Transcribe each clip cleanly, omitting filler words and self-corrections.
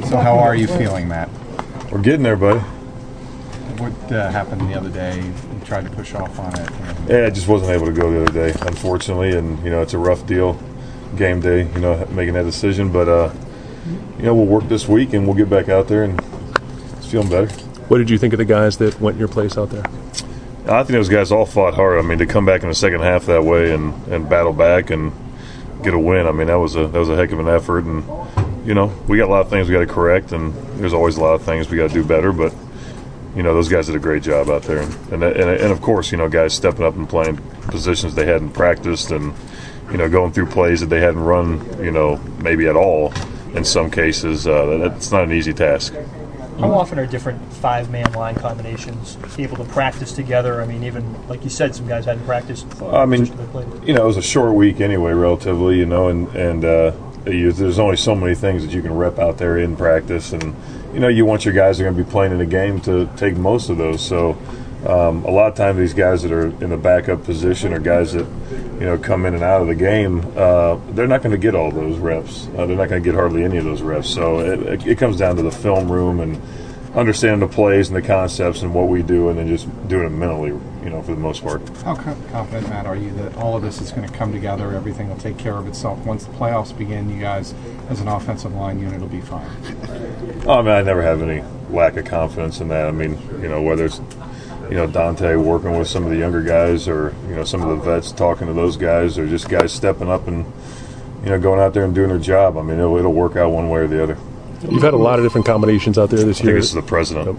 So how are you feeling, Matt? We're getting there, buddy. What happened the other day? You tried to push off on it. Yeah, I just wasn't able to go the other day, unfortunately, and it's a rough deal, game day, making that decision. But we'll work this week and we'll get back out there, and it's feeling better. What did you think of the guys that went in your place out there? I think those guys all fought hard. I mean, to come back in the second half that way and battle back and get a win. I mean, that was a heck of an effort, and we got a lot of things we got to correct, and there's always a lot of things we got to do better. But those guys did a great job out there, and of course, guys stepping up and playing positions they hadn't practiced, and going through plays that they hadn't run, maybe at all in some cases. That's not an easy task. How often are different five-man line combinations able to practice together? I mean, even like you said, some guys hadn't practiced. I mean, it was a short week anyway, relatively, and there's only so many things that you can rep out there in practice, and you want your guys that are going to be playing in the game to take most of those. So a lot of times these guys that are in the backup position or guys that come in and out of the game, they're not going to get all those reps. They're not going to get hardly any of those reps. So it comes down to the film room and understanding the plays and the concepts and what we do, and then just doing it mentally, for the most part. How confident, Matt, are you that all of this is going to come together, everything will take care of itself? Once the playoffs begin, you guys, as an offensive line unit, will be fine? I mean, I never have any lack of confidence in that. I mean, whether it's Dante working with some of the younger guys, or some of the vets talking to those guys, or just guys stepping up and going out there and doing their job. I mean, it'll work out one way or the other. You've had a lot of different combinations out there this year. I think this is the president.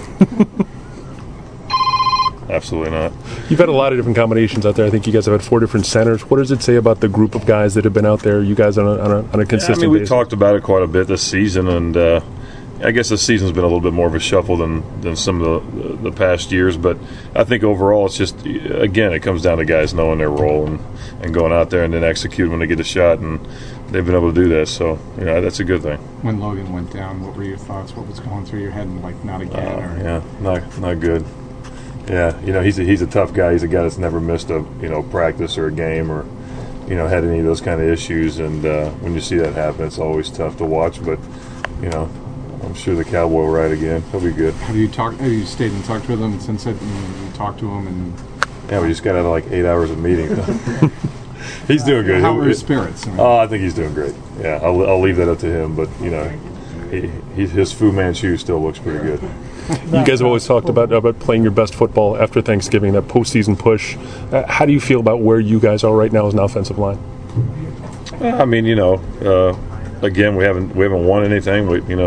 Absolutely not. You've had a lot of different combinations out there. I think you guys have had 4 different centers. What does it say about the group of guys that have been out there? You guys on a consistent basis? We talked about it quite a bit this season, and I guess this season's been a little bit more of a shuffle than some of the past years. But I think overall, it's just, again, it comes down to guys knowing their role and going out there and then execute when they get a shot, and they've been able to do that. So that's a good thing. When Logan went down, what were your thoughts? What was going through your head? And not again? Yeah, not good. Yeah, he's a tough guy. He's a guy that's never missed a practice or a game or had any of those kind of issues. And when you see that happen, it's always tough to watch. But I'm sure the Cowboy will ride again. He'll be good. Have you stayed in touch with him since it? You talked to him and. Yeah, we just got out of like 8 hours of meeting. He's doing good. How are his spirits? I think he's doing great. Yeah, I'll leave that up to him. But his Fu Manchu still looks pretty good. You guys have always talked about playing your best football after Thanksgiving, that postseason push. How do you feel about where you guys are right now as an offensive line? I mean, again, we haven't won anything.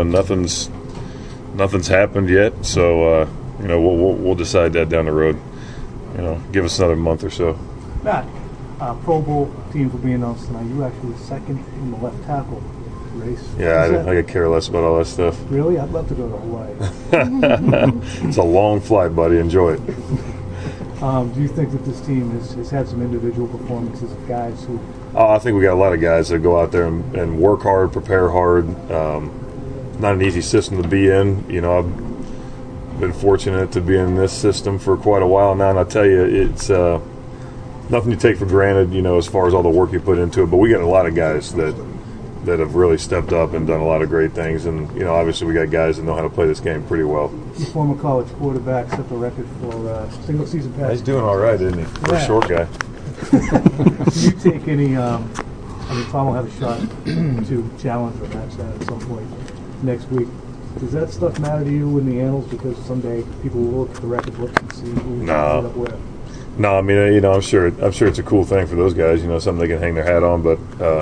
Nothing's happened yet. So we'll decide that down the road. Give us another month or so. Matt, Pro Bowl teams will be announced tonight. You actually second in the left tackle race. Yeah, I could care less about all that stuff. Really? I'd love to go to Hawaii. It's a long flight, buddy. Enjoy it. Do you think that this team has had some individual performances of guys who... I think we got a lot of guys that go out there and work hard, prepare hard. Not an easy system to be in. I've been fortunate to be in this system for quite a while now, and I'll tell you, it's nothing you take for granted, as far as all the work you put into it. But we got a lot of guys that have really stepped up and done a lot of great things. And, obviously we got guys that know how to play this game pretty well. Your former college quarterback set the record for single-season passes. He's doing all right, isn't he? For a short guy. Do you take any Tom will have a shot to challenge or match that at some point next week. Does that stuff matter to you in the annals? Because someday people will look at the record books and see who ended up where. No, I mean, I'm sure it's a cool thing for those guys, something they can hang their hat on. But,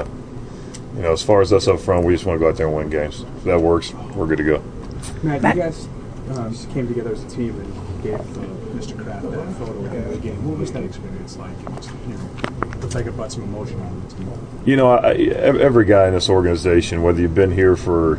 as far as us up front, we just want to go out there and win games. If that works, we're good to go. Matt, you guys came together as a team and gave Mr. Kraft that photo at the game. What was that experience like? It was, looks like it brought some emotion on the team. Every guy in this organization, whether you've been here for,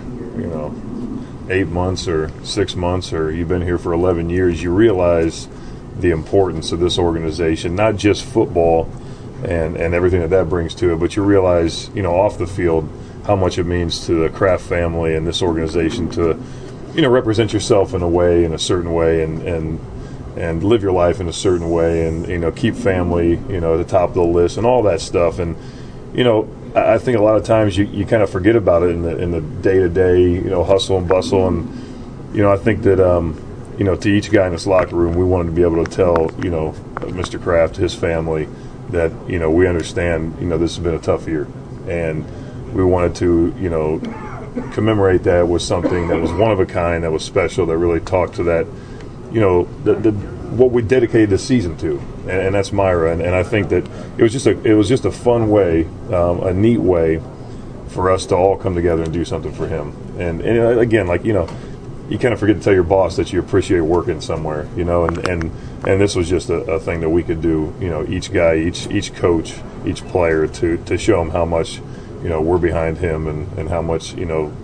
8 months or 6 months, or you've been here for 11 years, you realize the importance of this organization, not just football and everything that brings to it, but you realize, off the field, how much it means to the Kraft family and this organization to, represent yourself in a certain way and live your life in a certain way and, keep family, at the top of the list and all that stuff. And, I think a lot of times you kind of forget about it in the day-to-day, hustle and bustle. And, I think that, to each guy in this locker room, we wanted to be able to tell, Mr. Kraft, his family, that, we understand, this has been a tough year. And we wanted to, commemorate that with something that was one of a kind, that was special, that really talked to that, what we dedicated the season to, and that's Myra. And I think that it was just a fun way, a neat way for us to all come together and do something for him. And again, you kind of forget to tell your boss that you appreciate working somewhere, and this was just a thing that we could do, each guy, each coach, each player, to show him how much, we're behind him, and how much,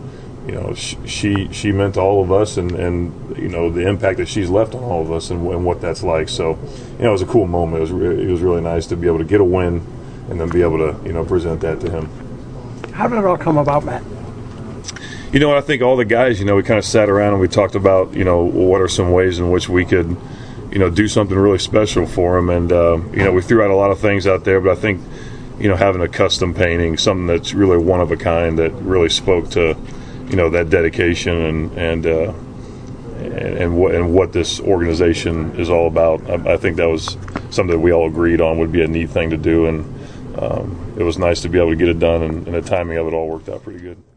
she meant to all of us, and the impact that she's left on all of us, and what that's like. So, it was a cool moment. It was really nice to be able to get a win, and then be able to, present that to him. How did it all come about, Matt? I think all the guys, we kind of sat around and we talked about, what are some ways in which we could, do something really special for him. And, we threw out a lot of things out there, but I think, having a custom painting, something that's really one of a kind, that really spoke to, that dedication and what this organization is all about. I think that was something that we all agreed on would be a neat thing to do. And it was nice to be able to get it done, and the timing of it all worked out pretty good.